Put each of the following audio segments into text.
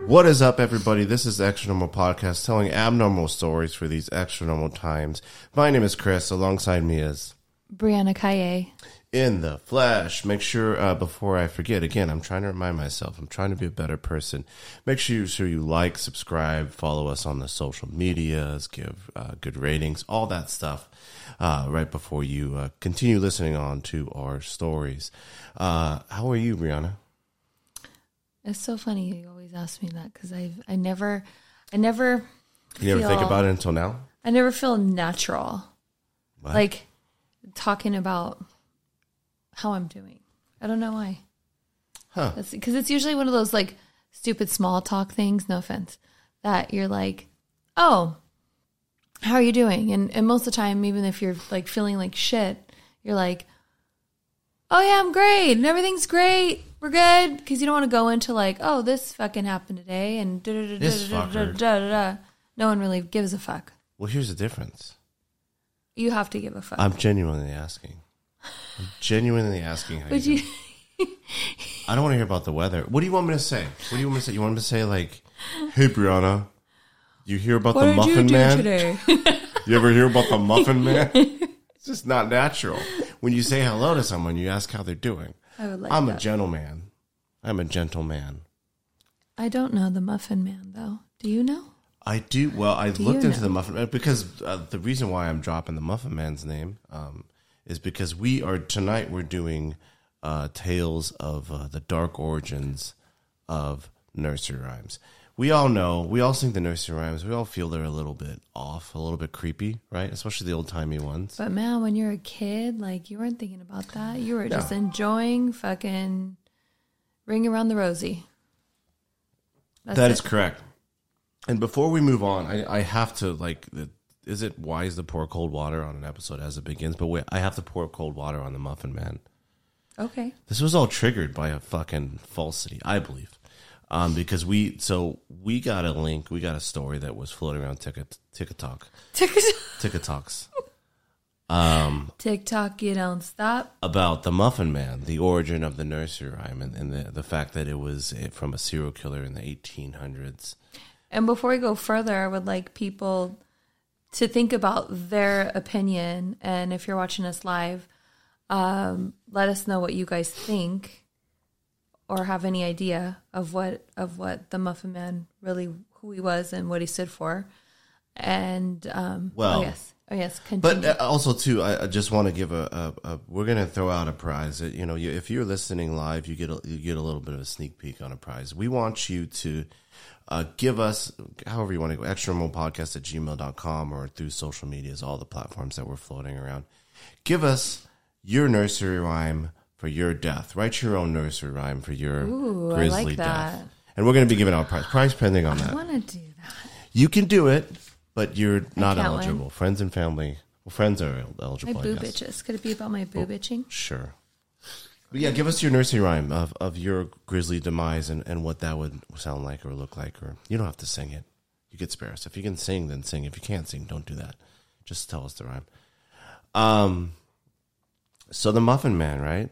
What is up, everybody? This is Extra Normal Podcast, telling abnormal stories for these extra normal times. My name is Chris. Alongside me is Brianna Kaye. In the flesh. Make sure, before I forget, again, I'm trying to remind myself, I'm trying to be a better person. Make sure you like, subscribe, follow us on the social medias, give good ratings, all that stuff, right before you continue listening on to our stories. How are you, Brianna? It's so funny you always ask me that because I never You never think about it until now? I never feel natural. What? Like talking about how I'm doing. I don't know why. Huh. Because it's usually one of those like stupid small talk things, no offense, that you're like, oh, how are you doing? And most of the time, even if you're like feeling like shit, you're like, oh yeah, I'm great and everything's great. We're good. Because you don't want to go into like, oh, this fucking happened today and This fucker. da. No one really gives a fuck. Well, here's the difference. You have to give a fuck. I'm genuinely asking. How Would you you? doing. I don't want to hear about the weather. What do you want me to say? You want me to say like, hey, Brianna, you hear about What the did Muffin you do Man? today? You ever hear about the Muffin Man? It's just not natural. When you say hello to someone, you ask how they're doing. I would like I'm that. a gentleman. I'm a gentleman. I don't know the Muffin Man though. Do you know? I do. Well, I Do looked you into know? the Muffin Man because the reason why I'm dropping the Muffin Man's name is because we're doing tales of the dark origins of nursery rhymes. We all sing the nursery rhymes. We all feel they're a little bit off, a little bit creepy, right? Especially the old timey ones. But man, when you're a kid, like you weren't thinking about that. You were just enjoying fucking Ring Around the Rosie. That is correct. And before we move on, I have to is it wise to pour cold water on an episode as it begins? But wait, I have to pour cold water on the Muffin Man. Okay. This was all triggered by a fucking falsity, I believe. Because we got a link, we got a story that was floating around TikTok. TikToks. TikTok, you don't stop. About the Muffin Man, the origin of the nursery rhyme, and the fact that it was from a serial killer in the 1800s. And before we go further, I would like people to think about their opinion. And if you're watching us live, let us know what you guys think or have any idea of what the Muffin Man really, who he was and what he stood for. And, oh yes, continue. But also, too, I just want to give we're going to throw out a prize. If you're listening live, you get a little bit of a sneak peek on a prize. We want you to give us, however you want to go, extranormalpodcast@gmail.com or through social medias, all the platforms that we're floating around. Give us your nursery rhyme for your death. Write your own nursery rhyme for your Ooh, grisly I like that. death. And we're going to be giving out prize pending on that. I want to do that. You can do it, but you're not can't eligible. win. Friends and family, friends are eligible. My I boob guess. itches. Could it be about my boob itching? Sure. But yeah, give us your nursery rhyme of your grisly demise and what that would sound like or look like. Or you don't have to sing it. You get spare us. If you can sing, then sing. If you can't sing, don't do that. Just tell us the rhyme. So the Muffin Man, right?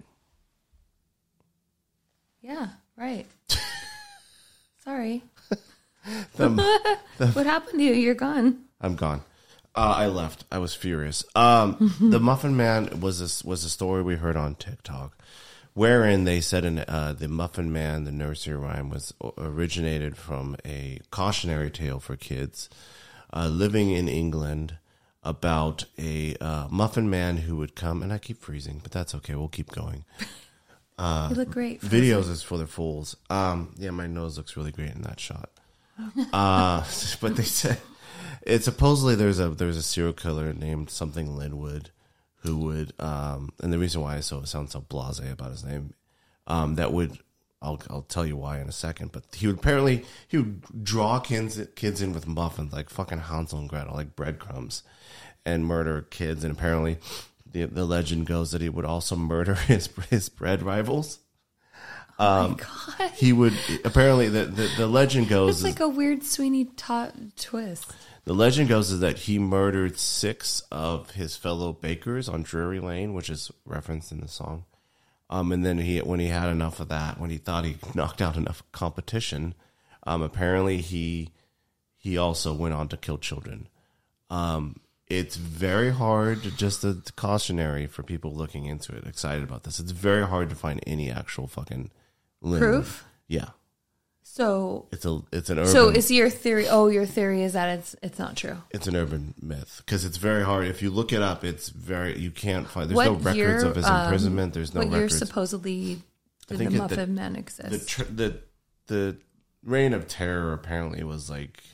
Yeah, right. Sorry. The- What happened to you? You're gone. I'm gone. I left. I was furious. The Muffin Man was a story we heard on TikTok, wherein they said the Muffin Man, the nursery rhyme, was originated from a cautionary tale for kids living in England about a Muffin Man who would come, and I keep freezing, but that's okay. We'll keep going. You look great. Videos is for the fools. Yeah, my nose looks really great in that shot. But they said it's supposedly there's a serial killer named something Linwood who would and the reason why it sounds so blasé about his name that would I'll tell you why in a second, but he would draw kids in with muffins like fucking Hansel and Gretel, like breadcrumbs, and murder kids. And apparently the legend goes that he would also murder his bread rivals. Oh my God. He would apparently the legend goes It's like a weird Sweeney Todd twist. The legend goes is that he murdered 6 of his fellow bakers on Drury Lane, which is referenced in the song. And then when he had enough of that, when he thought he knocked out enough competition, Apparently, he also went on to kill children. It's very hard, just a cautionary for people looking into it, excited about this. It's very hard to find any actual fucking Proof? Yeah. So it's an urban. So is your theory? Oh, your theory is that it's not true. It's an urban myth because it's very hard. If you look it up, you can't find. There's no records of his imprisonment. There's no what records. Year supposedly did the Muffin Man exist? The reign of terror apparently was like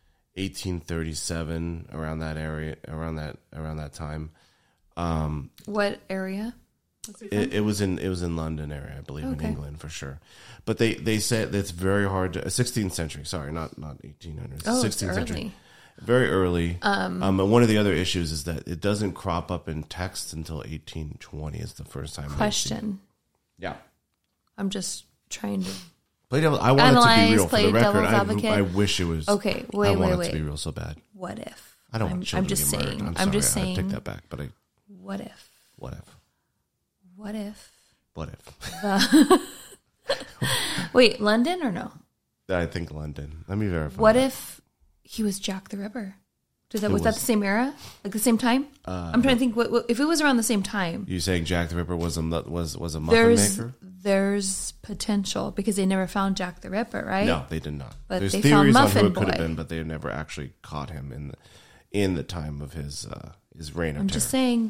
1837, around that area, around that time. What area? It was in London area, I believe, in England for sure. But they said that it's very hard to 16th century. Sorry, not 1800s. Oh, 16th century, very early. And one of the other issues is that it doesn't crop up in text until 1820 is the first time. Question. Yeah, I'm just trying to. I want it to be real. For the record, I wish it was. Okay, I want it to be real so bad. What if? I don't want children to get murdered. I'm just saying. I take that back. But what if? What if? What if? What if? Wait, London or no? I think London. Let me verify. What if he was Jack the Ripper? Was that the same era? Like the same time? I'm trying to think. What if it was around the same time? You saying Jack the Ripper was a muffin maker? There's potential because they never found Jack the Ripper, right? No, they did not. But there's they theories found on Muffin who it Boy. could have been, but they never actually caught him in the time of his reign of terror. I'm just saying.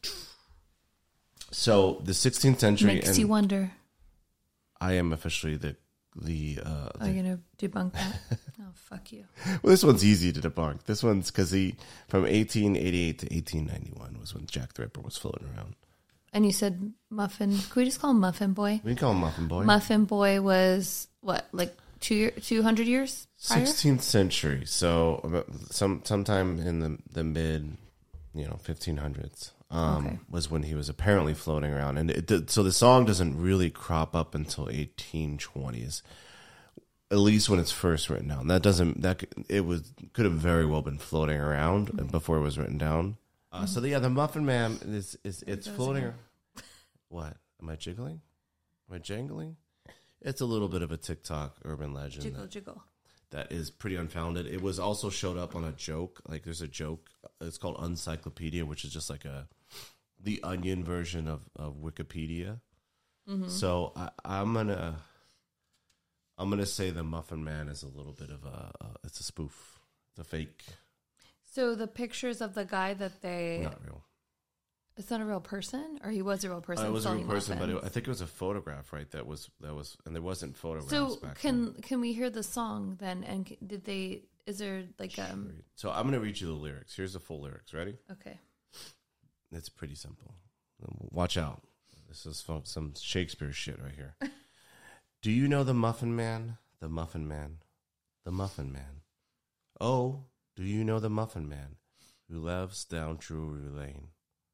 So the 16th century Makes you wonder. I am officially the. Are you gonna debunk that? Oh, fuck you. Well, this one's easy to debunk. This one's because from 1888 to 1891 was when Jack the Ripper was floating around. And you said Muffin. Can we just call him Muffin Boy? We can call him Muffin Boy. Muffin Boy was what, like 200 years prior? 16th century. So sometime in the mid, 1500s. Was when he was apparently floating around, and so the song doesn't really crop up until 1820s, at least when it's first written down. Could have very well been floating around before it was written down. So the Muffin Man it's floating. What am I jiggling? Am I jangling? It's a little bit of a TikTok urban legend. Jiggle. That is pretty unfounded. It was also showed up on a joke. Like there's a joke. It's called Uncyclopedia, which is just like the Onion version of Wikipedia. Mm-hmm. So I'm gonna say the Muffin Man is a little bit of it's a spoof. It's a fake. So the pictures of the guy that not real. It's not a real person, or he was a real person. It was a real person, but I think it was a photograph, right? That was, and there wasn't photographs. So back can we hear the song then? And is there like So I'm gonna read you the lyrics. Here's the full lyrics. Ready? Okay. It's pretty simple. Watch out. This is some Shakespeare shit right here. Do you know the Muffin Man? The Muffin Man. The Muffin Man. Oh, do you know the Muffin Man who lives down Drury Lane?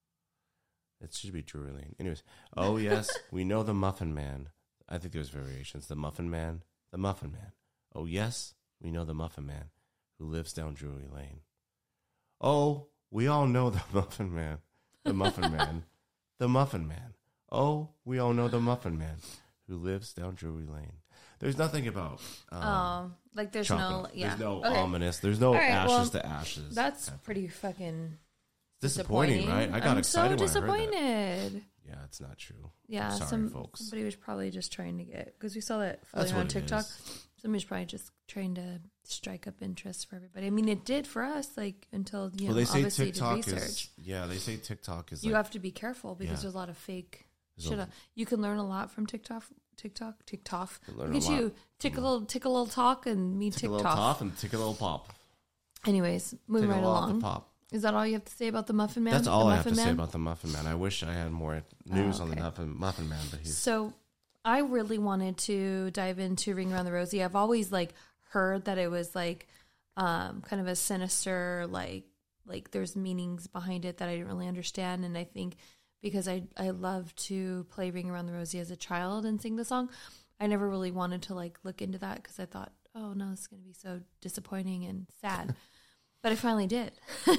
It should be Drury Lane. Anyways. Oh, yes, we know the Muffin Man. I think there's variations. The Muffin Man. The Muffin Man. Oh, yes, we know the Muffin Man who lives down Drury Lane. Oh, we all know the Muffin Man. The Muffin Man. The Muffin Man. Oh, we all know the Muffin Man who lives down Drury Lane. There's nothing about there's chopping. no There's no ominous. There's no ashes to ashes. That's pretty fucking disappointing, right? I got excited so when I heard that. disappointed. Yeah, it's not true. Yeah, sorry, folks. Somebody was probably just trying to get, because we saw that floating on TikTok. Somebody's probably just trying to strike up interest for everybody. I mean, it did for us, like until they say obviously TikTok did research. They say TikTok is. You have to be careful because there's a lot of fake shit. You can learn a lot from TikTok. Look at you, tick a little talk, and me tick a little talk and tick a little pop. Anyways, moving right along. Pop. Is that all you have to say about the Muffin Man? That's all I have to say about the Muffin Man. I wish I had more news on the Muffin Man, but So I really wanted to dive into Ring Around the Rosie. I've always heard that it was kind of a sinister, like there's meanings behind it that I didn't really understand. And I think because I loved to play Ring Around the Rosie as a child and sing the song, I never really wanted to look into that because I thought, oh no, it's going to be so disappointing and sad. But I finally did.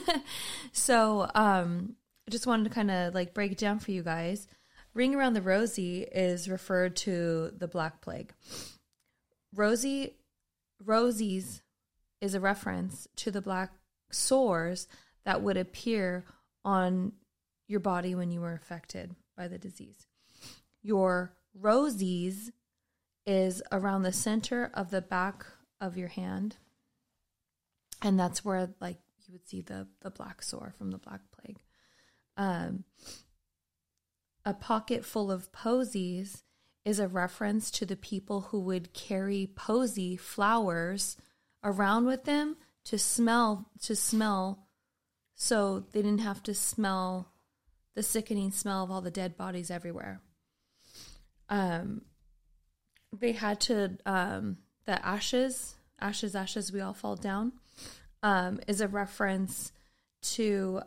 So I just wanted to kind of break it down for you guys. Ring Around the Rosie is referred to the Black Plague. Rosie rosies is a reference to the black sores that would appear on your body when you were affected by the disease. Your rosies is around the center of the back of your hand. And that's where like you would see the black sore from the Black Plague. A pocket full of posies is a reference to the people who would carry posy flowers around with them to smell, so they didn't have to smell the sickening smell of all the dead bodies everywhere. They had to, the ashes, we all fall down, is a reference to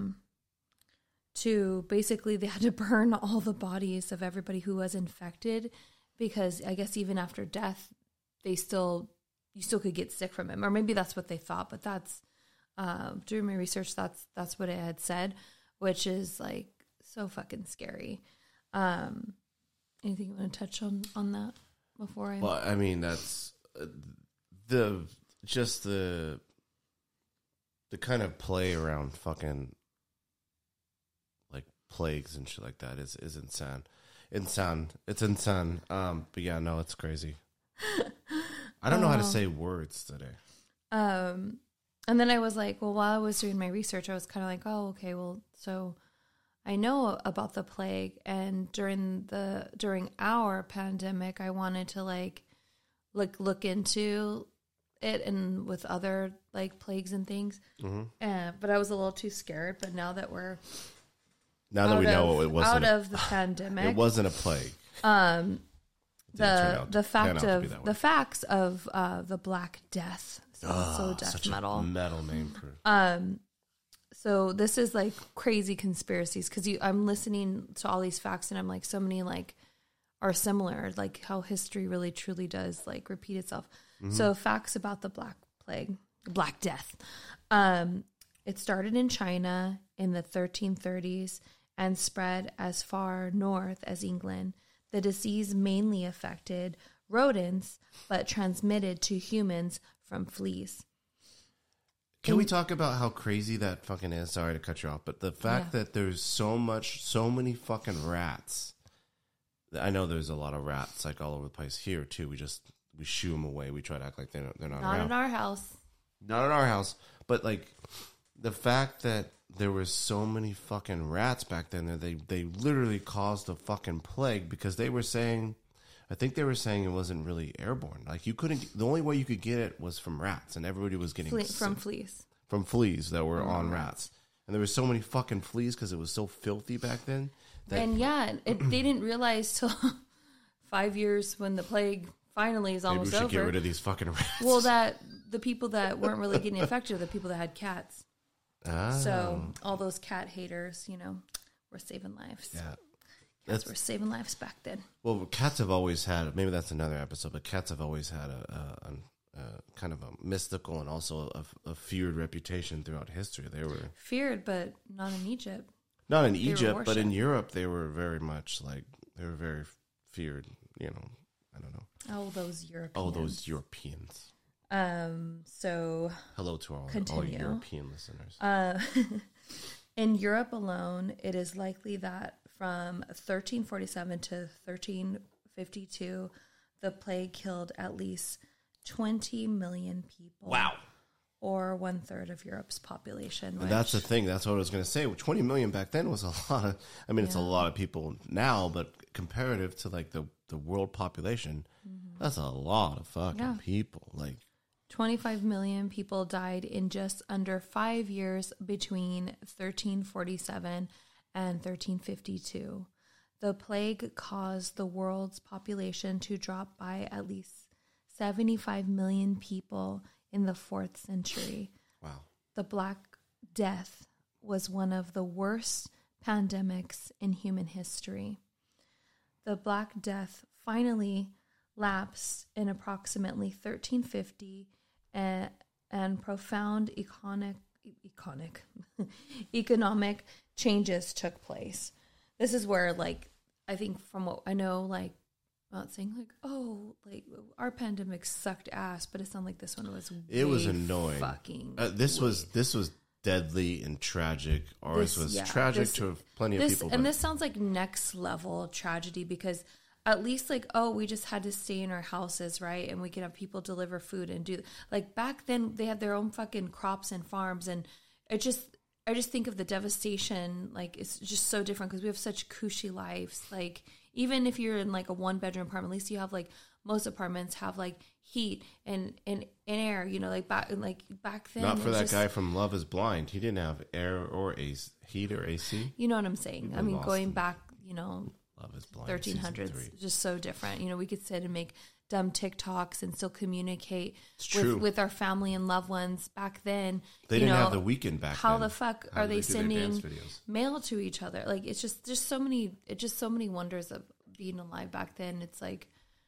basically they had to burn all the bodies of everybody who was infected, because I guess even after death, you still could get sick from it. Or maybe that's what they thought, but that's, during my research, that's what it had said, which is like so fucking scary. Anything you want to touch on that before I? Well, I mean, that's the kind of play around fucking like plagues and shit like that is insane. It's insane. But yeah, no, it's crazy. I don't know how to say words today. And then I was like, well, while I was doing my research, I was kind of like, oh, okay, well, so I know about the plague, and during our pandemic, I wanted to like look into it and with other like plagues and things. Mm-hmm. But I was a little too scared. But now that we know it wasn't out of the pandemic, it wasn't a plague. The facts of the Black Death. So death such metal. A metal name for. So this is like crazy conspiracies, because I'm listening to all these facts and I'm like, so many like are similar, like how history really truly does like repeat itself. Mm-hmm. So facts about the Black Plague, Black Death. It started in China in the 1330s and spread as far north as England. The disease mainly affected rodents, but transmitted to humans from fleas. Can we talk about how crazy that fucking is? Sorry to cut you off, but the fact that there's so many fucking rats. I know there's a lot of rats like all over the place here too. We shoo them away. We try to act like they're not around. Not in our house. Not in our house. But like the fact that there was so many fucking rats back then that they literally caused a fucking plague, because they were saying, I think they were saying it wasn't really airborne. Like the only way you could get it was from rats, and everybody was getting from fleas. From fleas that were on rats. And there were so many fucking fleas because it was so filthy back then. They didn't realize till 5 years when the plague finally is almost over. Maybe we should get rid of these fucking rats. Well, that the people that weren't really getting affected are the people that had cats. So all those cat haters, were saving lives. Yeah. We're saving lives back then. Well, cats have always had, maybe that's another episode, but cats have always had a kind of a mystical and also a feared reputation throughout history. They were feared, but not in Egypt. Not in Egypt, but in Europe, they were very much they were very feared. I don't know. Oh, those Europeans. Oh, those Europeans. So hello to all European listeners. In Europe alone, it is likely that from 1347 to 1352, the plague killed at least 20 million people. Wow. Or 1/3 of Europe's population. And that's the thing. That's what I was going to say. 20 million back then was a lot. It's a lot of people now, but comparative to like the world population, that's a lot of fucking people. Like 25 million people died in just under 5 years between 1347 and 1352. The plague caused the world's population to drop by at least 75 million people in the 4th century. Wow. The Black Death was one of the worst pandemics in human history. The Black Death finally lapsed in approximately 1350, and profound economic changes took place. This is where, like, I think from what I know, like, about saying like, oh, like our pandemic sucked ass, but it sounded like this one was It was way annoying. Fucking this was deadly and tragic. Ours was tragic to plenty of people. And this sounds like next level tragedy because at least like, oh, we just had to stay in our houses, right? And we could have people deliver food and do like back then they had their own fucking crops and farms. And I just think of the devastation. Like it's just so different because we have such cushy lives. Like even if you're in like a 1-bedroom apartment, at least you have like most apartments have like heat and air, you know, like back then. Not for that guy from Love is Blind. He didn't have air or heat or AC. You know what I'm saying? I mean, going back, you know, Love is Blind, 1300s, just so different. You know, we could sit and make dumb TikToks and still communicate with our family and loved ones. Back then, they didn't have the weekend back how then. The fuck are they sending mail to each other? Like it's just so many wonders of being alive back then. It's like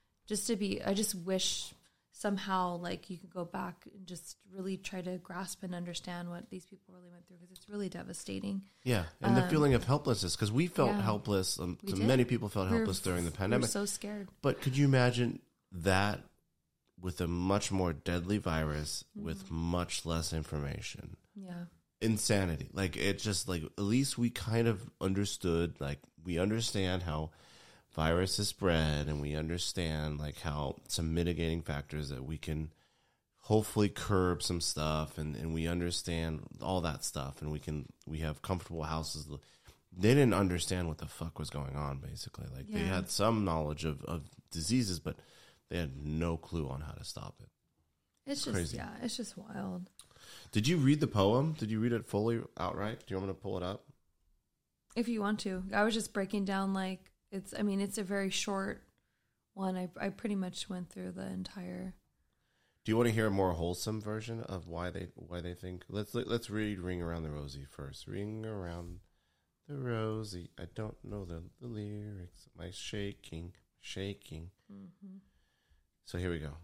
I just wish somehow like you could go back and just really try to grasp and understand what these people really went through because it's really devastating. Yeah, and the feeling of helplessness because we felt helpless. Many people felt helpless during the pandemic. We were so scared. But could you imagine that with a much more deadly virus with much less information? Yeah. Insanity. Like it just like at least we kind of understood, like we understand how viruses spread and we understand like how some mitigating factors that we can hopefully curb some stuff and we understand all that stuff and we have comfortable houses. They didn't understand what the fuck was going on basically. Like they had some knowledge of diseases, but they had no clue on how to stop it. It's just crazy. Yeah, it's just wild. Did you read the poem? Did you read it fully outright? Do you want me to pull it up? If you want to. I was just breaking down like it's a very short one. I pretty much went through the entire. Do you want to hear a more wholesome version of why they think? Let's read "Ring Around the Rosie" first. Ring around the Rosie. I don't know the lyrics. My shaking. Mm-hmm. So here we go.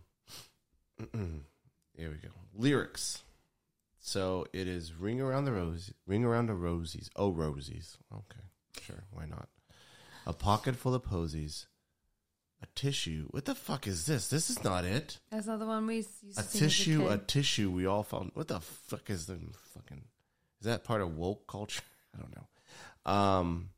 Here we go. Lyrics. So it is "Ring around the Rosie, ring around the rosies. Oh, rosies. Okay, sure, why not? A pocket full of posies, a tissue. What the fuck is this? This is not it. That's not the one we used to sing tissue. as A tissue. We all found. What the fuck is the fucking? Is that part of woke culture? I don't know.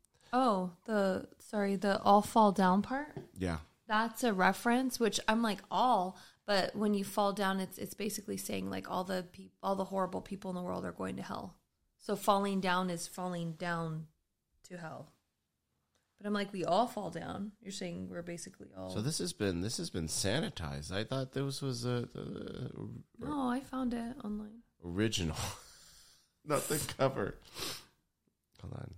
The all fall down part. Yeah. That's a reference, which I'm like all, but when you fall down, it's basically saying like all the horrible people in the world are going to hell. So falling down is falling down to hell. But I'm like, we all fall down. You're saying we're basically all. So this has been sanitized. I thought this was No, I found it online. Original, not the cover. Hold on.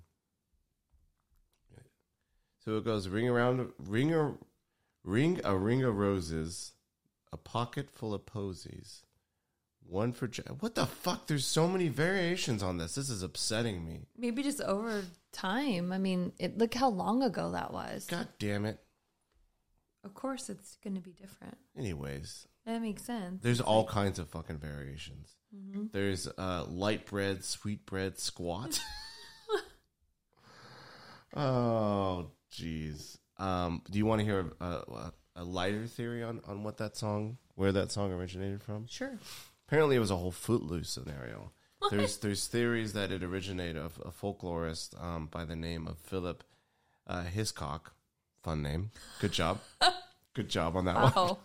So it goes ring a ring of roses, a pocket full of posies, one for what the fuck? There's so many variations on this. This is upsetting me. Maybe just over time. I mean, look how long ago that was. God damn it. Of course it's going to be different. Anyways. That makes sense. There's all kinds of fucking variations. Mm-hmm. There's light bread, sweet bread, squat. Oh, jeez. Do you want to hear a lighter theory on what that song, where that song originated from? Sure. Apparently, it was a whole Footloose scenario. What? There's theories that it originated of a folklorist by the name of Philip Hiscock. Fun name. Good job. Good job on that one.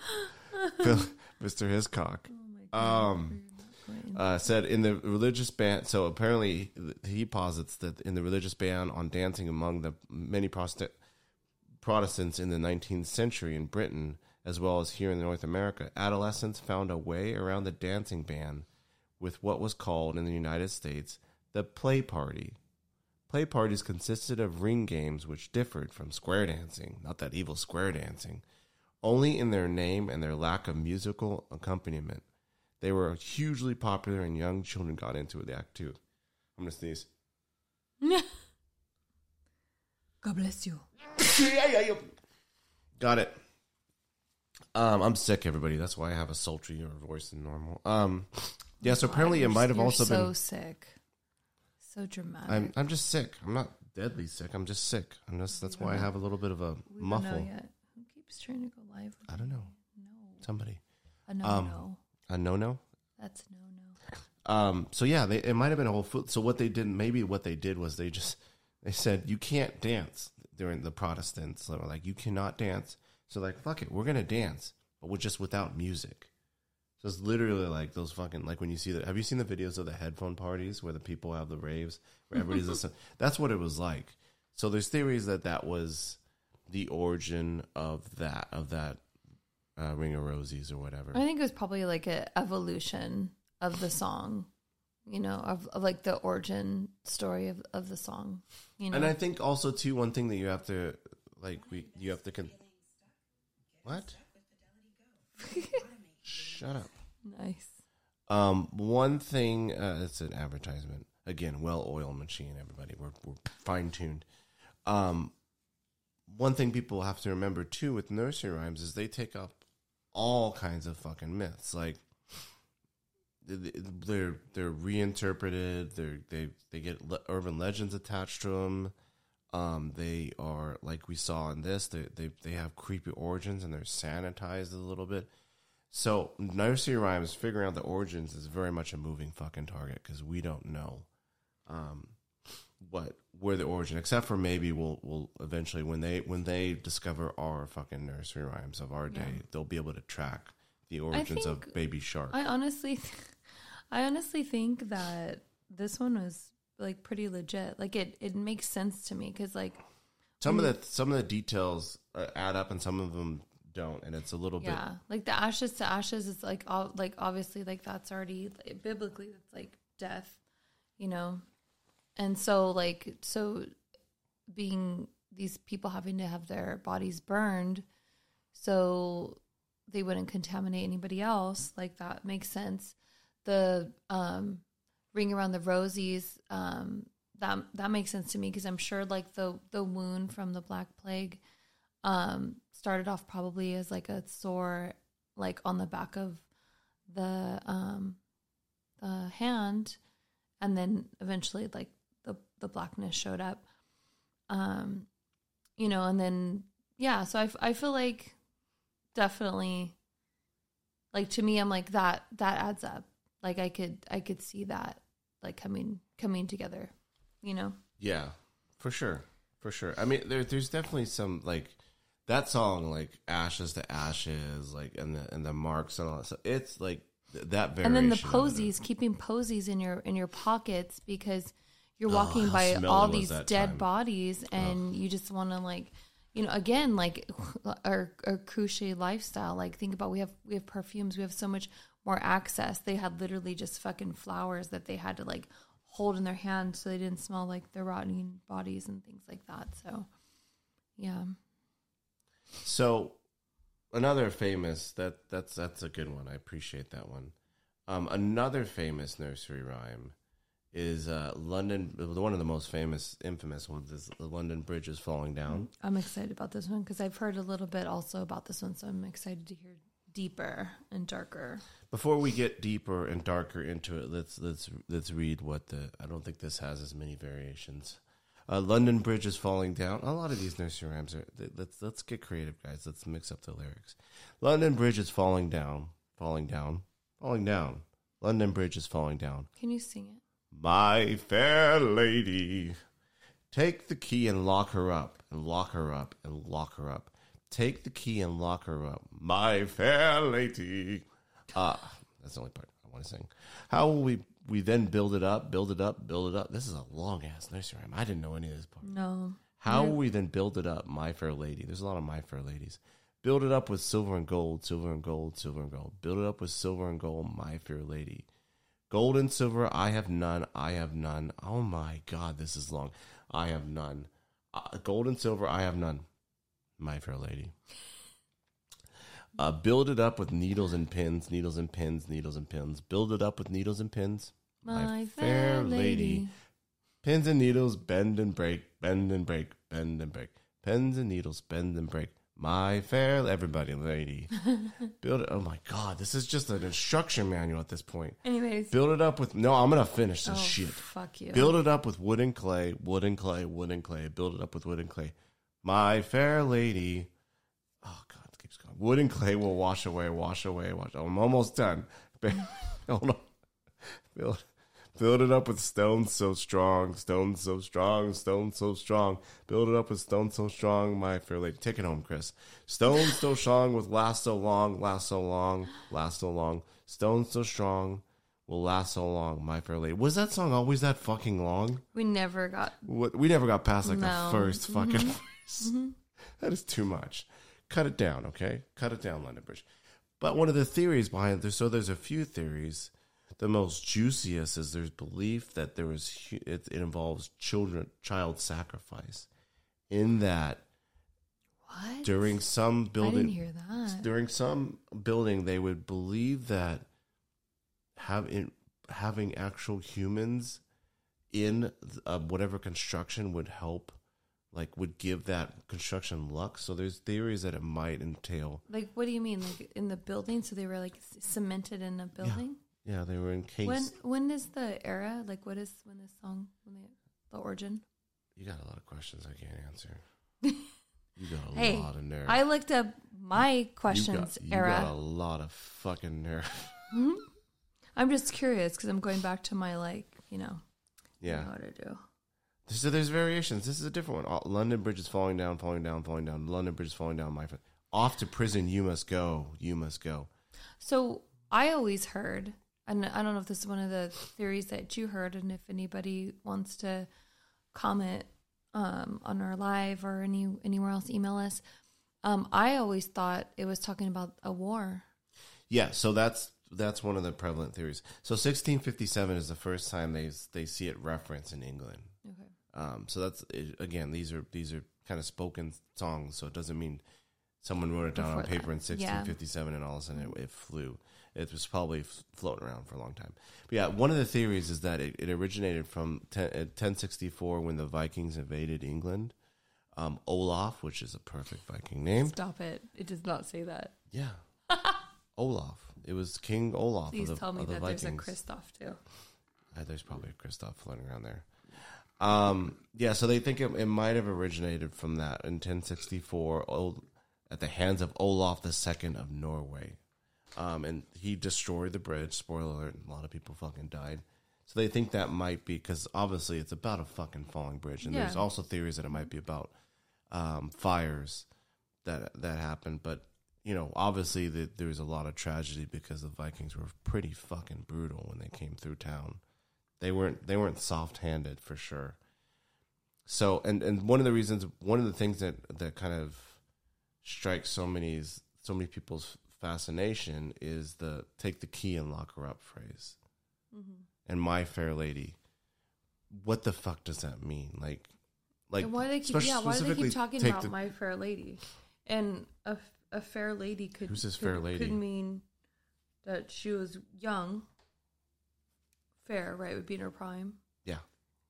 Mr. Hiscock. Oh my God. Said in the religious ban. So apparently, he posits that in the religious ban on dancing among the many Protestants in the 19th century in Britain, as well as here in North America, adolescents found a way around the dancing ban with what was called in the United States the play party. Play parties consisted of ring games which differed from square dancing, not that evil square dancing, only in their name and their lack of musical accompaniment. They were hugely popular and young children got into the act too. I'm going to sneeze. God bless you. Got it. I'm sick, everybody. That's why I have a sultrier voice than normal. Yeah, so apparently it might have also been... so sick. So dramatic. I'm just sick. I'm not deadly sick. I'm just sick. That's why I have a little bit of a muffle. Don't know yet. Who Who's trying to go live? I don't know. No. Somebody. A no-no. A no-no? That's a no-no. So yeah, it might have been a whole foot. So what they did was they said, you can't dance during the Protestants. They were like, you cannot dance. So like, fuck it, we're going to dance, but we're just without music. So it's literally like those fucking, like when you see have you seen the videos of the headphone parties where the people have the raves where everybody's listening? That's what it was like. So there's theories that was the origin of that Ring of Rosies or whatever. I think it was probably like an evolution of the song, you know, of like the origin story of the song, you know. And I think also too, one thing that you have to what? Shut up. Nice. One thing, it's an advertisement. Again, well-oiled machine, everybody. We're fine-tuned. One thing people have to remember, too, with nursery rhymes is they take up all kinds of fucking myths. Like, they're reinterpreted. They get urban legends attached to them. They are, like we saw in this, they have creepy origins and they're sanitized a little bit. So nursery rhymes, figuring out the origins is very much a moving fucking target because we don't know where the origin, except for maybe we'll eventually when they discover our fucking nursery rhymes of our day, they'll be able to track the origins of Baby Shark. I honestly think that this one was like pretty legit. Like it makes sense to me because like some of the details add up and some of them don't, and it's a little bit like the ashes to ashes is like all like obviously like that's already like, biblically that's like death, you know, and so being these people having to have their bodies burned so they wouldn't contaminate anybody else, like that makes sense. The ring around the rosies, that makes sense to me because I'm sure like the wound from the Black Plague started off probably as like a sore like on the back of the hand, and then eventually like the blackness showed up, you know, and then so I feel like definitely like to me I'm like that adds up. Like I could see that like coming together, you know? Yeah, for sure. I mean, there's definitely some like that song, like Ashes to Ashes, like and the marks and all that stuff. It's like that variation. And then the posies, keeping posies in your pockets because you're walking by all these dead bodies and you just want to like, you know, again, like our crochet lifestyle. Like think about we have perfumes. We have so much more access. They had literally just fucking flowers that they had to like hold in their hand so they didn't smell like the rotting bodies and things like that. So, yeah. So another famous that's a good one. I appreciate that one. Another famous nursery rhyme is London. One of the most infamous ones is the London Bridge is falling down. I'm excited about this one because I've heard a little bit also about this one, so I'm excited to hear deeper and darker. Before we get deeper and darker into it, let's read what I don't think this has as many variations. London Bridge is falling down. A lot of these nursery rhymes are. Let's get creative, guys. Let's mix up the lyrics. London Bridge is falling down, falling down, falling down. London Bridge is falling down. Can you sing it? My fair lady, take the key and lock her up, and lock her up, and lock her up. Take the key and lock her up, my fair lady. That's the only part I want to sing. How will we then build it up, build it up, build it up? This is a long-ass nursery rhyme. I didn't know any of this part. No. How will we then build it up, my fair lady? There's a lot of my fair ladies. Build it up with silver and gold, silver and gold, silver and gold. Build it up with silver and gold, my fair lady. Gold and silver, I have none, I have none. Oh my God, this is long. I have none. Gold and silver, I have none, my fair lady. Build it up with needles and pins, needles and pins, needles and pins. Build it up with needles and pins, my fair lady. Pins and needles bend and break, bend and break, bend and break. Pins and needles bend and break. My fair, everybody, lady. Build it. Oh my God, this is just an instruction manual at this point. Anyways. Build it up with, no, I'm going to finish this shit. Fuck you. Build it up with wood and clay, wood and clay, wood and clay. Build it up with wood and clay. My fair lady. Oh God, keeps going. Wood and clay will wash away, wash away, wash. I'm almost done. Hold on. Build it up with stones so strong, stones so strong, stones so strong. Build it up with stones so strong, my fair lady. Take it home, Chris. Stones so strong with last so long, last so long, last so long. Stones so strong will last so long, my fair lady. Was that song always that fucking long? We never got past like the first fucking verse. Mm-hmm. That is too much. Cut it down, okay? Cut it down, London Bridge. But one of the theories behind this, so there's a few theories. The most juiciest is there's belief that it involves child sacrifice. In that, what? During some building, I didn't hear that. During some building, they would believe that having actual humans in whatever construction would help, like would give that construction luck. So there's theories that it might entail. Like, what do you mean? Like in the building? So they were like cemented in a building? Yeah, they were encased. When is the era? Like, when the origin? You got a lot of questions I can't answer. You got a lot of nerve. I looked up my questions era. You got a lot of fucking nerve. Hmm? I'm just curious because I'm going back to my Yeah. How to do. So there's variations. This is a different one. London Bridge is falling down, falling down, falling down. London Bridge is falling down. My friend, off to prison you must go. You must go. So I always heard, and I don't know if this is one of the theories that you heard, and if anybody wants to comment on our live or anywhere else, email us. I always thought it was talking about a war. Yeah, so that's one of the prevalent theories. So 1657 is the first time they see it referenced in England. Okay. So that's again, these are kind of spoken songs, so it doesn't mean someone wrote it down on paper in 1657 and all of a sudden it flew. It was probably floating around for a long time. But yeah, one of the theories is that it originated from 1064 when the Vikings invaded England. Olaf, which is a perfect Viking name. Stop it. It does not say that. Yeah. Olaf. It was King Olaf. Please tell me that Vikings. There's a Kristoff too. There's probably a Kristoff floating around there. Yeah, so they think it might have originated from that in 1064 at the hands of Olaf II of Norway. And he destroyed the bridge. Spoiler alert, a lot of people fucking died. So they think that might be, because obviously it's about a fucking falling bridge. And there's also theories that it might be about fires that happened. But, obviously there's a lot of tragedy because the Vikings were pretty fucking brutal when they came through town. They weren't soft-handed for sure. So, and one of the things that kind of strikes so many people's fascination is the take the key and lock her up phrase. Mm-hmm. And my fair lady. What the fuck does that mean? Like and why do they keep talking about my fair lady? And a fair lady could who's this fair lady? Could mean that she was young. Fair, right, would be in her prime. Yeah.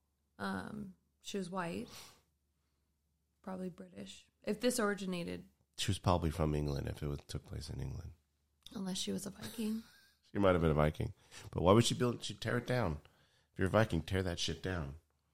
She was white. Probably British. If this originated, she was probably from England if it took place in England. Unless she was a Viking. She might have been a Viking. But why would she she'd tear it down? If you're a Viking, tear that shit down.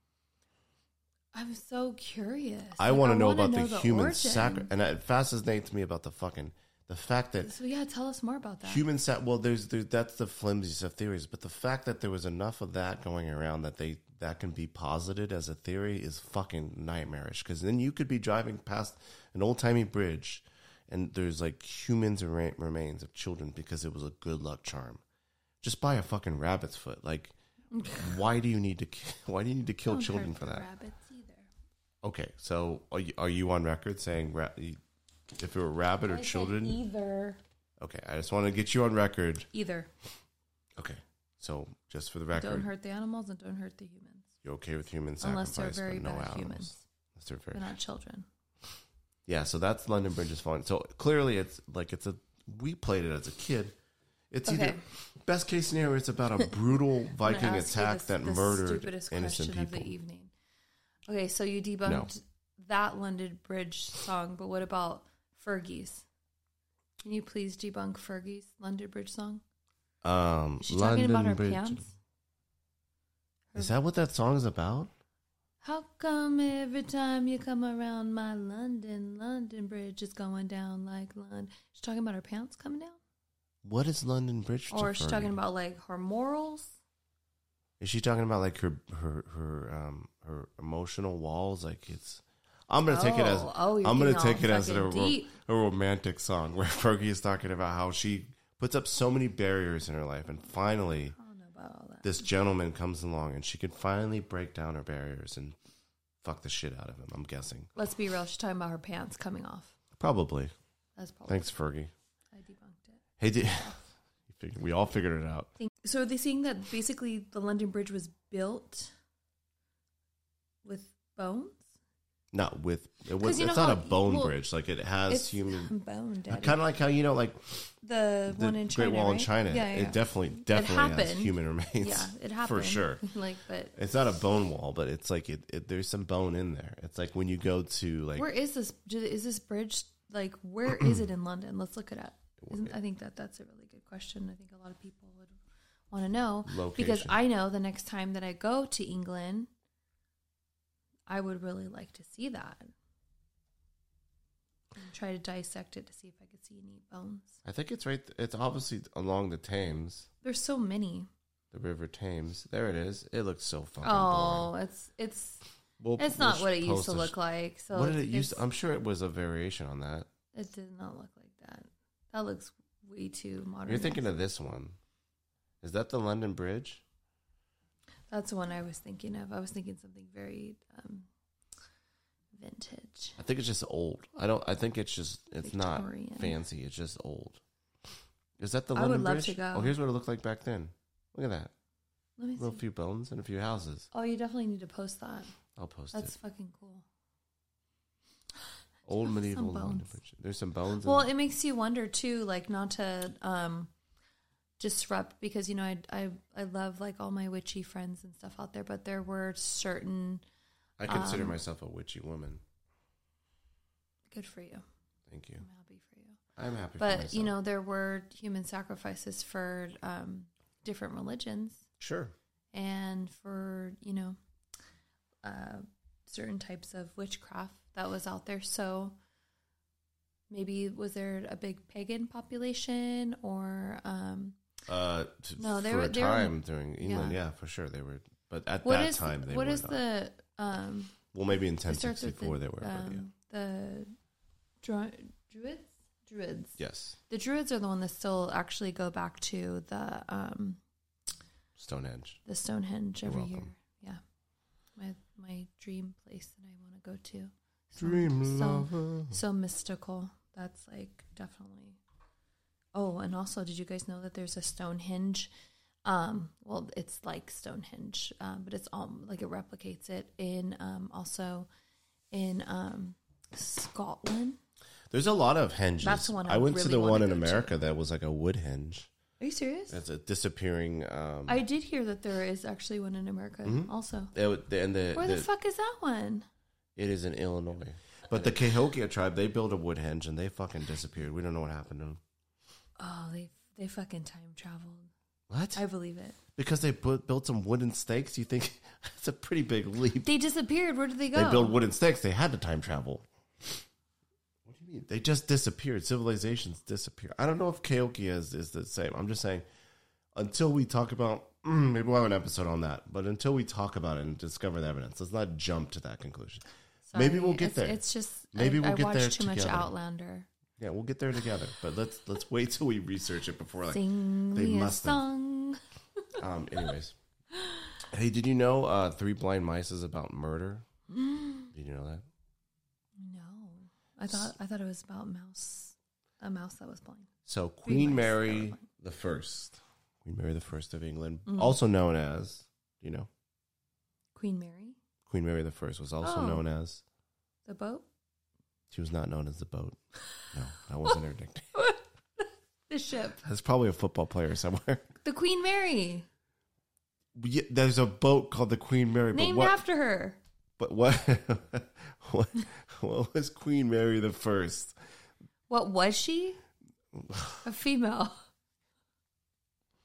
I'm so curious. I want to know about the human sacrifice. And it fascinates me about the fact that... So yeah, tell us more about that. Human well, there's that's the flimsiest of theories. But the fact that there was enough of that going around that can be posited as a theory is fucking nightmarish. Because then you could be driving past an old-timey bridge and there's like humans and remains of children because it was a good luck charm. Just buy a fucking rabbit's foot. Like, why do you need to kill children for that? Rabbits either. Okay, so are you on record saying if it were rabbit or children? Either. Okay, I just want to get you on record. Either. Okay, so just for the record, don't hurt the animals and don't hurt the humans. You're okay with human sacrifice, unless they're very but no bad animals. humans. They're not children. Yeah, so that's London Bridge is falling. So clearly, we played it as a kid. It's either best case scenario, it's about a brutal Viking attack that murdered innocent people. Of the evening. Okay, so you debunked that London Bridge song, but what about Fergie's? Can you please debunk Fergie's London Bridge song? Is she talking about her pants? Is that what that song is about? How come every time you come around my London Bridge is going down like London? She's talking about her pants coming down? What is London Bridge? Or is she talking about like her morals? Is she talking about like her emotional walls? Like it's. I'm gonna take it as I'm gonna take it as a romantic song where Fergie is talking about how she puts up so many barriers in her life, and finally, I don't know about all that. This gentleman comes along, and she can finally break down her barriers and fuck the shit out of him. I'm guessing. Let's be real. She's talking about her pants coming off. Probably. That's probably. Thanks, Fergie. I debunked it. Hey, we all figured it out. So are they saying that basically the London Bridge was built with bones? Not with it was. It's not a bone bridge. Like it has human bone. Kind of like how like the one in China, Great Wall right? in China. Yeah. It definitely has human remains. Yeah, it happened for sure. But it's not a bone wall, but it's like there's some bone in there. It's like when you go to like where is this? Is this bridge like where is it in London? Let's look it up. I think that's a really good question. I think a lot of people would want to know because I know the next time that I go to England, I would really like to see that. And try to dissect it to see if I could see any bones. I think it's right. It's obviously along the Thames. There's so many. The River Thames. There it is. It looks so fucking boring. It's not what it used to look like. So what did it used to, I'm sure it was a variation on that. It did not look like that. That looks way too modern. You're thinking of this one. Is that the London Bridge? That's the one I was thinking of. I was thinking something very vintage. I think it's just old. I think it's Victorian. Not fancy. It's just old. Is that the London Bridge? I would love to go. Oh, here's what it looked like back then. Look at that. Let me see. A few bones and a few houses. Oh, you definitely need to post that. I'll post it. That's fucking cool. Old medieval London Bridge. There's some bones. Well, it makes you wonder too, like not to disrupt because I love like all my witchy friends and stuff out there, but there were certain. I consider myself a witchy woman. Good for you. Thank you. I'm happy for you. I'm happy for myself. But there were human sacrifices for different religions. Sure. And for certain types of witchcraft that was out there. So maybe was there a big pagan population or no, they were during England, yeah, for sure they were. But at that time, they were not. What is the well, maybe in 1064 they were. The Druids. Yes, the Druids are the one that still actually go back to the Stonehenge. The Stonehenge every year. Yeah, my dream place that I want to go to. So mystical. That's like definitely. Oh, and also, did you guys know that there's a Stonehenge? Well, it's like Stonehenge, but it's all like it replicates it in also in Scotland. There's a lot of henges. That's one I went to the one in America that was like a wood henge. Are you serious? It's a disappearing. I did hear that there is actually one in America also. Where the fuck is that one? It is in Illinois. But the Cahokia tribe, they built a wood henge and they fucking disappeared. We don't know what happened to them. Oh, they fucking time traveled. What? I believe it. Because they built some wooden stakes? You think that's a pretty big leap. They disappeared. Where did they go? They built wooden stakes. They had to time travel. What do you mean? They just disappeared. Civilizations disappear. I don't know if Cahokia is the same. I'm just saying, until we talk about, maybe we'll have an episode on that, but until we talk about it and discover the evidence, let's not jump to that conclusion. Sorry, maybe we'll get there. It's just, maybe we'll get there watched too much Outlander. Yeah, we'll get there together. But let's wait till we research it before Sing they me must a song. Anyways. Hey, did you know Three Blind Mice is about murder? Did you know that? No. I thought it was about a mouse that was blind. So Queen Mary the First. Queen Mary the First of England, also known as, do you know? Queen Mary? Queen Mary the First was also known as the boat? She was not known as the boat. No, that wasn't her nickname. The ship. That's probably a football player somewhere. The Queen Mary. Yeah, there's a boat called the Queen Mary. Named after her. But what was Queen Mary the First? What was she? A female.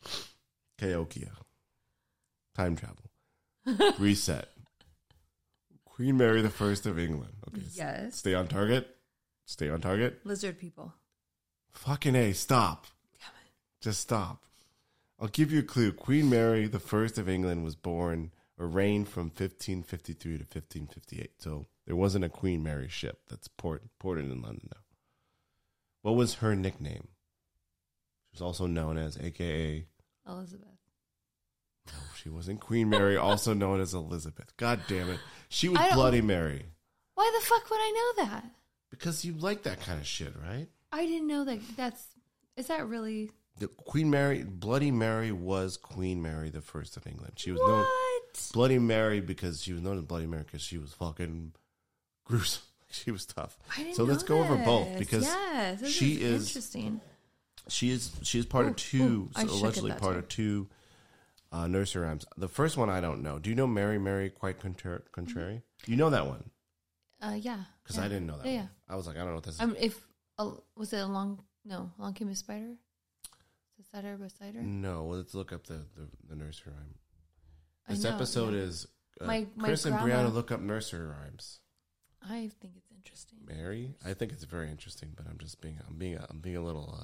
Cahokia. Time travel. Reset. Queen Mary the First of England. Okay. Yes. Stay on target. Stay on target. Lizard people. Fucking A, stop. Damn it. Just stop. I'll give you a clue. Queen Mary the First of England was born or reigned from 1553 to 1558. So there wasn't a Queen Mary ship that's ported in London now. What was her nickname? She was also known as AKA Elizabeth. No, she wasn't Queen Mary, also known as Elizabeth. God damn it. She was I don't- Bloody Mary. Why the fuck would I know that? Because you like that kind of shit, right? I didn't know that. Is that really The Queen Mary, Bloody Mary was Queen Mary the First of England. She was known what? Bloody Mary because she was known as Bloody Mary because she was fucking gruesome. She was tough. I didn't So let's know go over this. both because yes, this she is interesting. she is part of two, I should get allegedly that part too. of two nursery rhymes. The first one I don't know. Do you know Mary Mary Quite Contrary? You know that one? Yeah. Because yeah. I didn't know that. Yeah, one. yeah. I was like, I don't know what this is. Was it along came a spider? Is it cider by cider? No, well, let's look up the nursery rhyme. I This know, episode yeah. is My Chris and grandma- Brianna look up nursery rhymes. I think it's interesting. Mary, I think it's very interesting, but I'm being a little.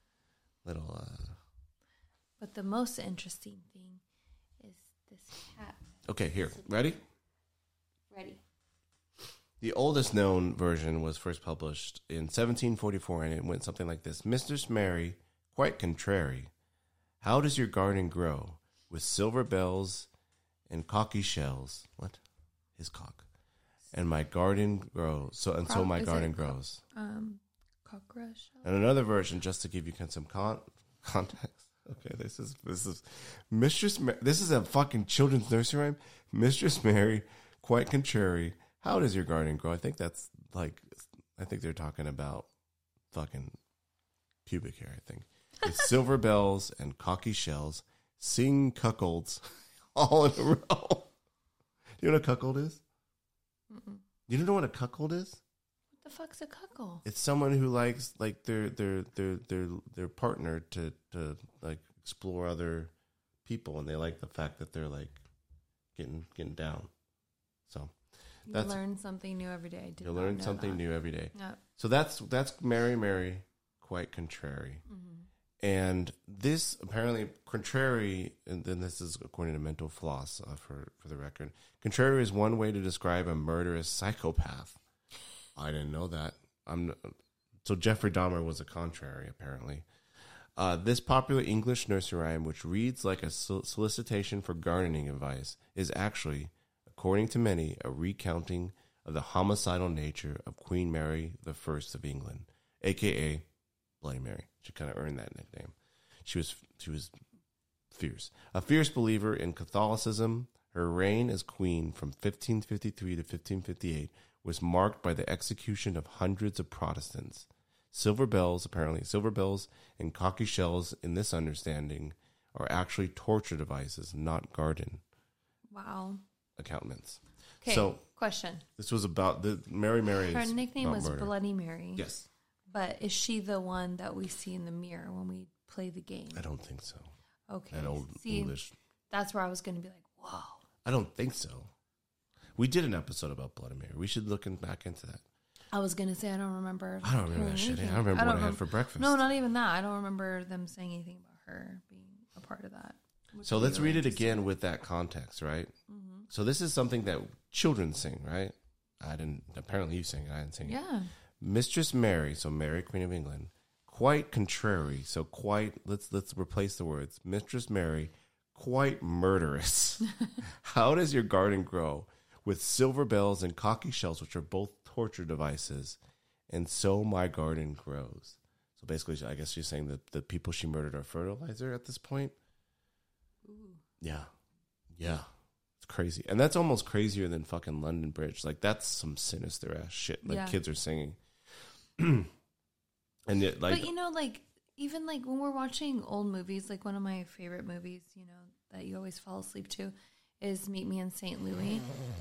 But the most interesting thing is this cat. Okay, here, ready? Ready. The oldest known version was first published in 1744, and it went something like this: Mistress Mary, quite contrary, how does your garden grow with silver bells and cocky shells? What? His cock. And my garden grows. So my Is garden it grows. Cockroach. And another version, just to give you some context. Okay, this is Mistress. This is a fucking children's nursery rhyme. Mistress Mary, quite contrary. How does your garden grow? I think that's like. I think they're talking about fucking pubic hair. I think it's silver bells and cocky shells. Sing cuckolds all in a row. You know what a cuckold is? Mm-mm. You don't know what a cuckold is? What the fuck's a cuckold? It's someone who likes like their partner to like explore other people, and they like the fact that they're like getting down. So You that's learn something new every day. you learn something new every day. Yeah. So that's Mary quite contrary. Mm-hmm. And this apparently contrary, and then this is according to Mental Floss for the record. Contrary is one way to describe a murderous psychopath. I didn't know that. So Jeffrey Dahmer was a contrary, apparently. This popular English nursery rhyme, which reads like a solicitation for gardening advice, is actually, according to many, a recounting of the homicidal nature of Queen Mary the First of England, a.k.a. Bloody Mary. She kind of earned that nickname. She was fierce. A fierce believer in Catholicism, her reign as queen from 1553 to 1558 was marked by the execution of hundreds of Protestants. Silver bells and cocky shells in this understanding are actually torture devices, not garden Wow. accoutrements. Okay. So question. this was about the Mary. Her nickname was murder. Bloody Mary. Yes. But is she the one that we see in the mirror when we play the game? I don't think so. Okay. That old See, English. that's where I was going to be like, whoa. I don't think so. We did an episode about Bloody Mary. We should look back into that. I was going to say I don't remember. I don't remember that shit. I don't remember what I had for breakfast. No, not even that. I don't remember them saying anything about her being a part of that. So let's read it again with that context, right? Mm-hmm. So this is something that children sing, right? I didn't. Apparently you sing it. I didn't sing it. Yeah. Mistress Mary, so Mary, Queen of England, quite contrary. So quite. Let's replace the words. Mistress Mary, quite murderous. How does your garden grow with silver bells and cocky shells, which are both torture devices? And so my garden grows. So basically, I guess she's saying that the people she murdered are fertilizer at this point. Ooh. Yeah. It's crazy. And that's almost crazier than fucking London Bridge. Like, that's some sinister ass shit. Like, kids are singing. And yet, like... But, you know, like, even, like, when we're watching old movies, like, one of my favorite movies, you know, that you always fall asleep to is Meet Me in St. Louis.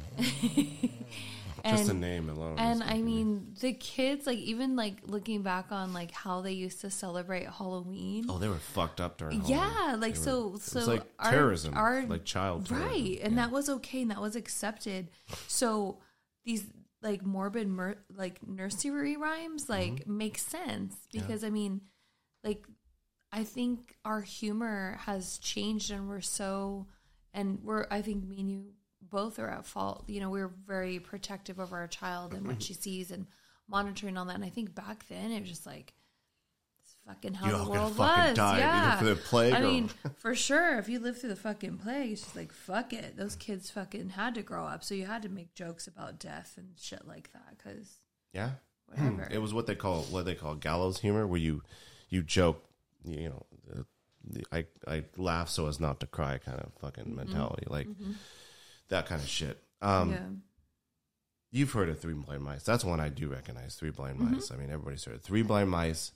Just the name alone. And I mean, the kids, like, even like looking back on like how they used to celebrate Halloween. Oh, they were fucked up during Yeah, Halloween. like It was like terrorism, like child terrorism. right? And that was okay, and that was accepted. So these like morbid like nursery rhymes like make sense because I mean, like I think our humor has changed and I think me and you both are at fault. You know, we're very protective of our child and what she sees and monitoring all that. And I think back then it was just like, it's fucking how the world was. Die, either for the plague I mean, for sure, if you live through the fucking plague, it's just like, fuck it. Those kids fucking had to grow up. So you had to make jokes about death and shit like that because whatever. It was what they call gallows humor, where you joke, you know, I laugh so as not to cry kind of fucking mentality, like that kind of shit. You've heard of Three Blind Mice. That's one I do recognize, Three Blind Mice. I mean, everybody's heard of Three Blind Mice,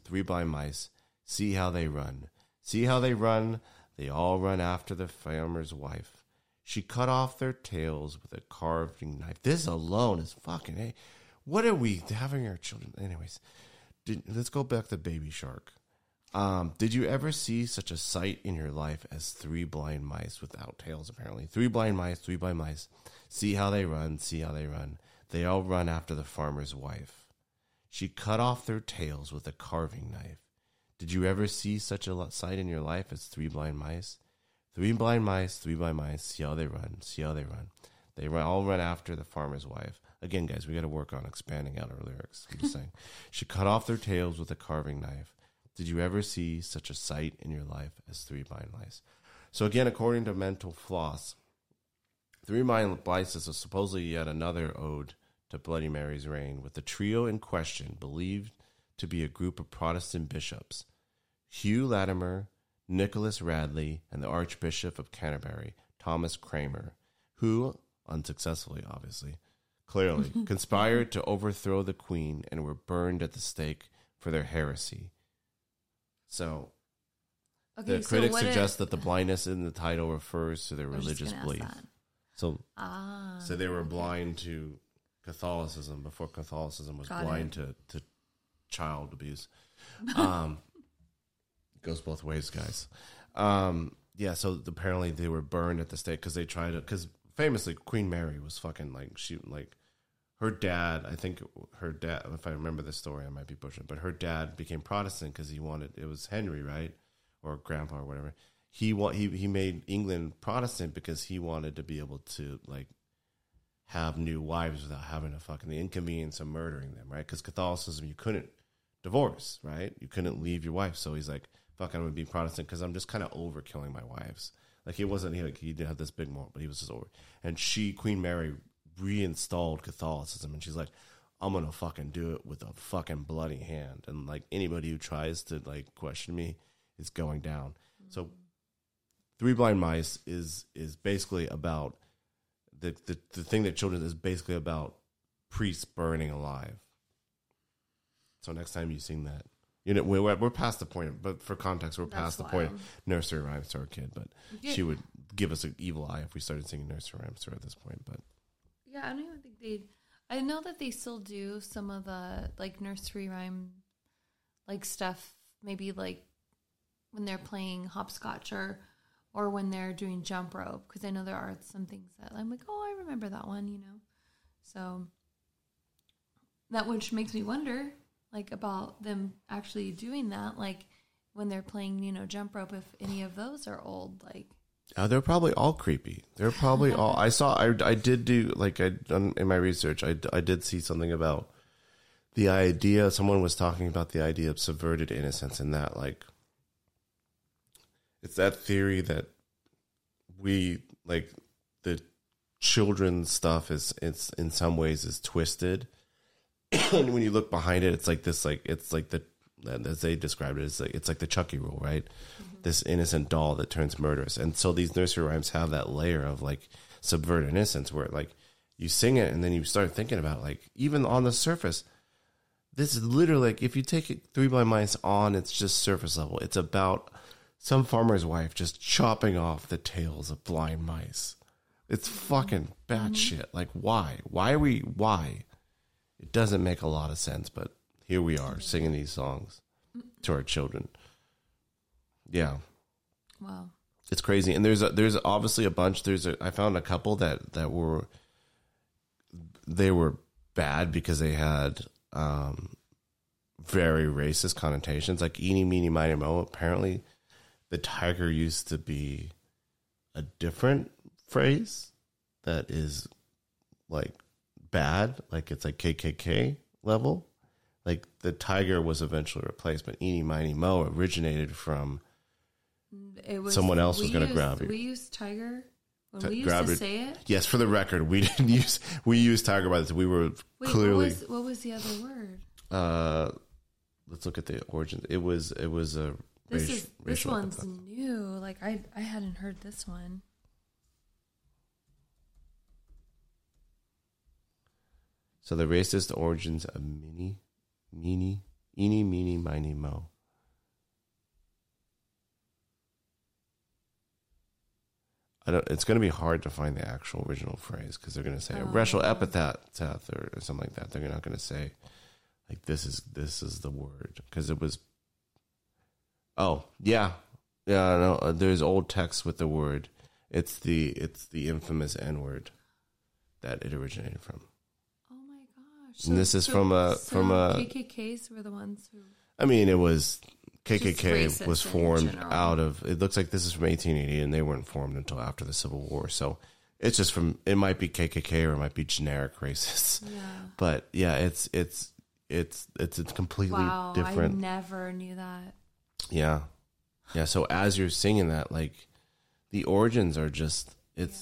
see how they run. See how they run. They all run after the farmer's wife. She cut off their tails with a carving knife. This alone is fucking, hey, what are we having our children? Anyways, let's go back to Baby Shark. Did you ever see such a sight in your life as three blind mice without tails, apparently? Three blind mice. See how they run. They all run after the farmer's wife. She cut off their tails with a carving knife. Did you ever see such a sight in your life as three blind mice? Three blind mice. See how they run. They all run after the farmer's wife. Again, guys, we got to work on expanding out our lyrics. I'm just saying. She cut off their tails with a carving knife. Did you ever see such a sight in your life as three blind mice? So again, according to Mental Floss, Three Blind Mice is supposedly yet another ode to Bloody Mary's reign, with the trio in question believed to be a group of Protestant bishops, Hugh Latimer, Nicholas Radley, and the Archbishop of Canterbury, Thomas Cranmer, who, unsuccessfully obviously, clearly, conspired to overthrow the Queen and were burned at the stake for their heresy. So, the critics suggest that the blindness in the title refers to their religious belief. So they were blind to Catholicism before Catholicism was blind to child abuse. Goes both ways, guys. So apparently they were burned at the stake because famously Queen Mary was fucking her dad, if I remember the story, I might be pushing, but her dad became Protestant because it was Henry, right? Or grandpa or whatever. He made England Protestant because he wanted to be able to have new wives without having to fucking the inconvenience of murdering them, right? Because Catholicism, you couldn't divorce, right? You couldn't leave your wife. So he's like, fuck, I'm going to be Protestant because I'm just kind of over killing my wives. Like he didn't have this big more, but he was just over. And Queen Mary, reinstalled Catholicism, and she's like, I'm gonna fucking do it with a fucking bloody hand, and like anybody who tries to question me is going down. So Three Blind Mice is basically about the thing that children is basically about priests burning alive. So next time you sing that, we're past the point, but for context, we're past the point of nursery rhymes to our kid, but she would give us an evil eye if we started singing nursery rhymes to her at this point, but yeah, I don't even think they'd. I know that they still do some of the nursery rhyme stuff. Maybe when they're playing hopscotch or when they're doing jump rope, because I know there are some things that I'm like, oh, I remember that one, So that which makes me wonder about them actually doing that, when they're playing jump rope, if any of those are old they're probably all creepy. They're probably all. I did do in my research. I did see something about the idea. Someone was talking about the idea of subverted innocence, and that it's that theory that we the children's stuff it's in some ways is twisted, and when you look behind it, it's as they described it, it's like the Chucky rule, right? Mm-hmm. This innocent doll that turns murderous. And so these nursery rhymes have that layer of subverted innocence where you sing it and then you start thinking about even on the surface, this is literally if you take Three Blind Mice on, it's just surface level. It's about some farmer's wife just chopping off the tails of blind mice. It's fucking batshit. Why? Why? It doesn't make a lot of sense, but here we are singing these songs to our children. Yeah. Wow. It's crazy. And there's obviously a bunch. I found a couple that were they were bad because they had very racist connotations. Like eeny, meeny, miny, mo. Apparently, the tiger used to be a different phrase that is like bad. Like it's like KKK level. Like the tiger was eventually replaced, but eeny, miny, mo originated from someone else was going to grab you. We used tiger when we used to say it. Yes, for the record, we used tiger by this. We were clearly. What was the other word? Let's look at the origins. It was a This racial one's epithet. new. Like I hadn't heard this one. So the racist origins of eeny, meeny, miny, mo. It's going to be hard to find the actual original phrase because they're going to say a racial epithet or something like that. They're not going to say like this is the word because it was. Oh yeah, no. There's old text with the word. It's the infamous N word that it originated from. Oh my gosh! And this is from a KKKs were the ones who. I mean, it was KKK was in formed general. out of. It looks like this is from 1880, and they weren't formed until after the Civil War. So it's just from. It might be KKK or it might be generic racists. Yeah. But yeah, it's a completely different. I never knew that. Yeah. So as you're singing that, like the origins are just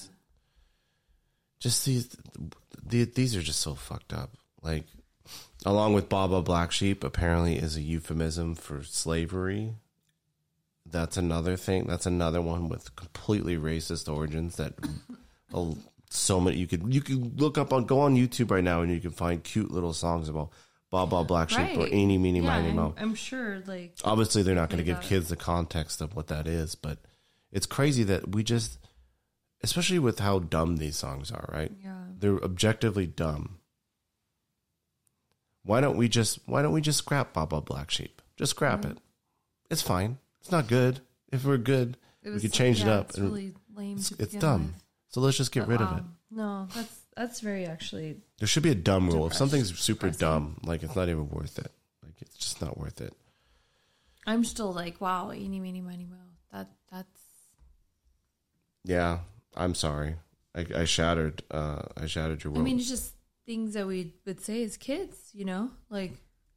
just these are just so fucked up. Like along with Baba Black Sheep apparently is a euphemism for slavery. That's another thing. That's another one with completely racist origins that so many you could look up go on YouTube right now and you can find cute little songs about Baba Black Sheep or eeny, meeny, miny, mo. I'm sure, like... Obviously, they're not going to give kids the context of what that is, but it's crazy that we just... Especially with how dumb these songs are, right? Yeah. They're objectively dumb. Why don't we just scrap Baba Black Sheep? Just scrap it. It's fine. It's not good. If we're good, we could change it up. It's really lame to It's begin dumb. with. So let's just get rid of it. No, that's very actually... There should be a dumb rule. If something's super depressing. dumb, like it's not even worth it. Like it's just not worth it. I'm still like, wow, eeny, meeny, miny, mo. That's... Yeah, I'm sorry. I shattered your world. I mean, it's just things that we would say as kids, you know? Like,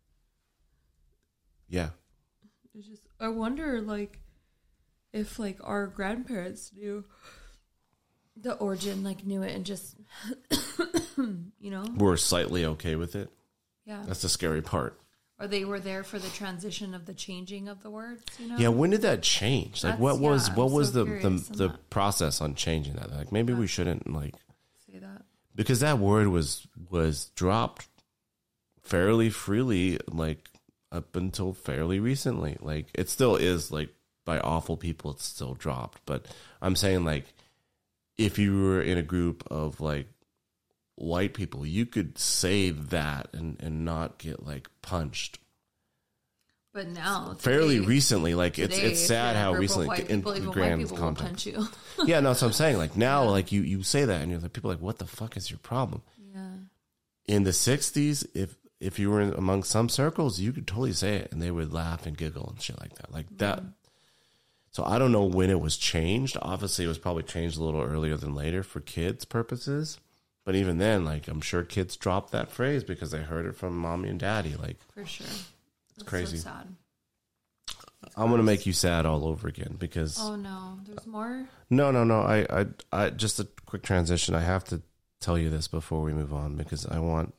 yeah. it's just... I wonder, like, if, like, our grandparents knew the origin, like, knew it and just... you know? We're slightly okay with it. Yeah. That's the scary part. Or they were there for the transition of the changing of the words, you know? Yeah, when did that change? Like what was I'm the so curious on that. process on changing that? Like maybe we shouldn't like Say that. because that word was dropped fairly freely like up until fairly recently. Like it still is like by awful people it's still dropped, but I'm saying like if you were in a group of like white people, you could say that and not get like punched. But now, Fairly today- recently, like today, it's sad if you're in a how group of recently white in people, the even grand white people will context. punch you. Yeah, no, that's what I'm saying. Like now, like you say that and you're like people are like, what the fuck is your problem? Yeah. In the 60s, if you were among some circles, you could totally say it and they would laugh and giggle and shit like that. Like that. So I don't know when it was changed. Obviously, it was probably changed a little earlier than later for kids' purposes. But even then, like I'm sure kids dropped that phrase because they heard it from mommy and daddy. Like For sure. It's crazy. So sad. I'm gonna make you sad all over again because Oh no, there's more? no. I just a quick transition. I have to tell you this before we move on because I want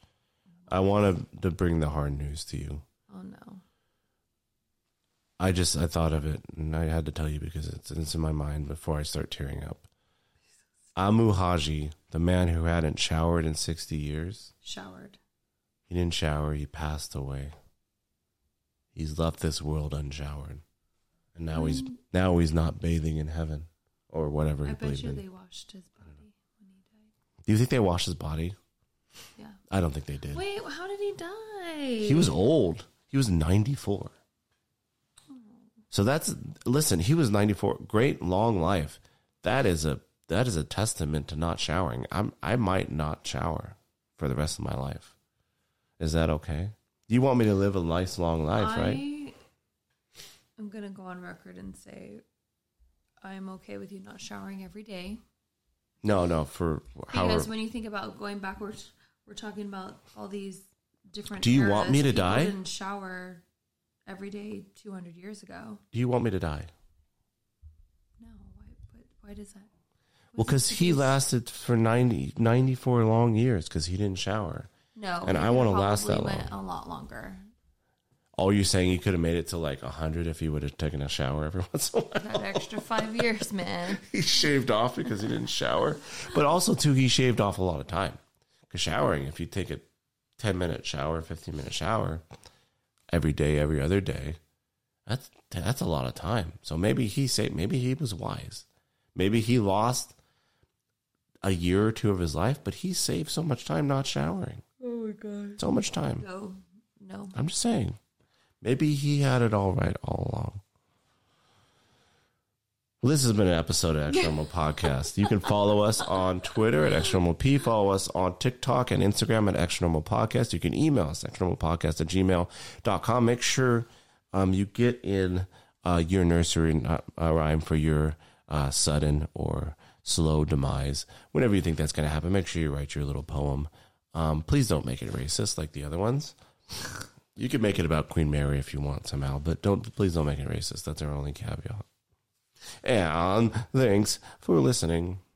to bring the hard news to you. Oh no. I thought of it and I had to tell you because it's in my mind before I start tearing up. Amu Haji, the man who hadn't showered in 60 years. Showered. He didn't shower. He passed away. He's left this world unshowered. And now he's not bathing in heaven or whatever he I bet believed you in. they washed his body when he died. Do you think they washed his body? Yeah. I don't think they did. Wait, how did he die? He was old. He was 94. So listen, he was 94. Great long life. That is a testament to not showering. I might not shower. for the rest of my life. Is that okay? You want me to live a nice, long life, right? I'm going to go on record and say I'm okay with you not showering every day. No, for how? Because when you think about going backwards, we're talking about all these different. Do you want me to People die? didn't shower every day 200 years ago. Do you want me to die? No, why does that? Well, because he lasted for 94 long years because he didn't shower. No, and I want to last that long. Went a lot longer. Oh, you're saying you could have made it to like 100 if he would have taken a shower every once in a while? That extra 5 years, man. He shaved off because he didn't shower. But also, too, he shaved off a lot of time. Because showering, if you take a 10-minute shower, 15-minute shower every day, every other day, that's a lot of time. So maybe he was wise. Maybe he lost a year or two of his life, but he saved so much time not showering. Oh, my God. So much time. No. I'm just saying. Maybe he had it all right all along. Well, this has been an episode of Extra Normal Podcast. You can follow us on Twitter at Extra Normal P. Follow us on TikTok and Instagram at Extra Normal Podcast. You can email us, extranormalpodcast@gmail.com. Make sure you get in your nursery rhyme for your sudden or slow demise. Whenever you think that's going to happen, make sure you write your little poem. Please don't make it racist like the other ones. You can make it about Queen Mary if you want somehow, but please don't make it racist. That's our only caveat. And thanks for listening.